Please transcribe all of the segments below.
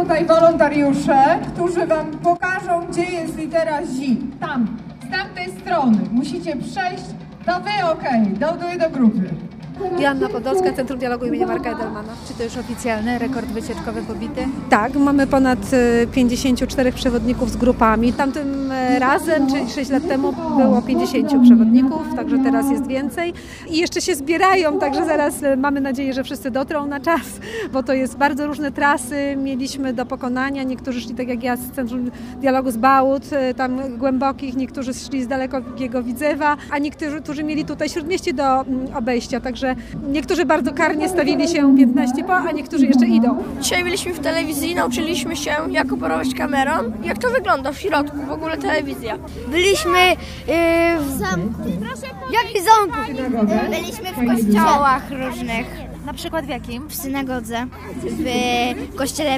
tutaj wolontariusze, którzy wam pokażą, gdzie jest litera Z. Tam, z tamtej strony. Musicie przejść. To wy okej, do grupy. Joanna Podolska, Centrum Dialogu imienia Marka Edelmana. Czy to już oficjalny rekord wycieczkowy pobity? Tak, mamy ponad 54 przewodników z grupami. Tamtym razem, czyli 6 lat temu, było 50 przewodników, także teraz jest więcej. I jeszcze się zbierają, także zaraz mamy nadzieję, że wszyscy dotrą na czas, bo to jest bardzo różne trasy mieliśmy do pokonania. Niektórzy szli tak jak ja z Centrum Dialogu z Bałut, tam głębokich, niektórzy szli z dalekiego Widzewa, a niektórzy mieli tutaj Śródmieście do obejścia, także niektórzy bardzo karnie stawili się 15 po, a niektórzy jeszcze idą. Dzisiaj byliśmy w telewizji, nauczyliśmy się, jak operować kamerą, jak to wygląda w środku, w ogóle telewizja. Byliśmy w zamku. Jakim zamku? Byliśmy w kościołach różnych. Na przykład w jakim? W synagodze, w kościele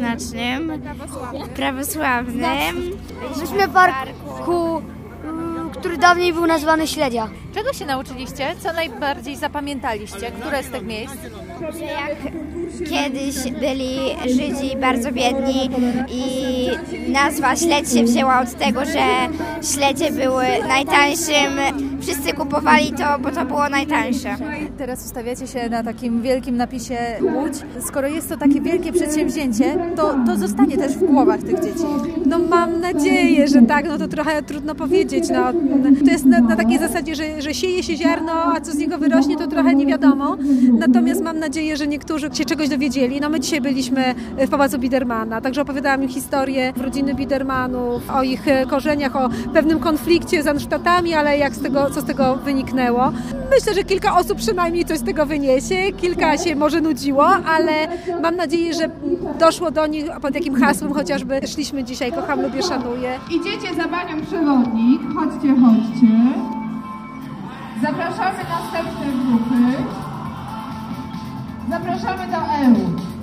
prawosławnym. Byliśmy w parku, który dawniej był nazwany Śledzia. Czego się nauczyliście? Co najbardziej zapamiętaliście? Które z tych miejsc? Że jak kiedyś byli Żydzi bardzo biedni i nazwa śledź się wzięła od tego, że śledzie były najtańszym. Wszyscy kupowali to, bo to było najtańsze. Teraz ustawiacie się na takim wielkim napisie Łódź. Skoro jest to takie wielkie przedsięwzięcie, to zostanie też w głowach tych dzieci. No mam nadzieję, że tak, no to trochę trudno powiedzieć. No, to jest na takiej zasadzie, że sieje się ziarno, a co z niego wyrośnie, to trochę nie wiadomo. Natomiast mam nadzieję, że niektórzy się czegoś dowiedzieli. No my dzisiaj byliśmy w Pałacu Biedermana, także opowiadałam im historię rodziny Biedermanów, o ich korzeniach, o pewnym konflikcie z Ansztatami, ale co z tego wyniknęło. Myślę, że kilka osób przynajmniej coś z tego wyniesie, kilka się może nudziło, ale mam nadzieję, że doszło do nich pod jakim hasłem chociażby szliśmy dzisiaj, kocham, lubię, szanuję. Idziecie za panią przewodnik, chodźcie. Zapraszamy następne grupy. Zapraszamy do EU.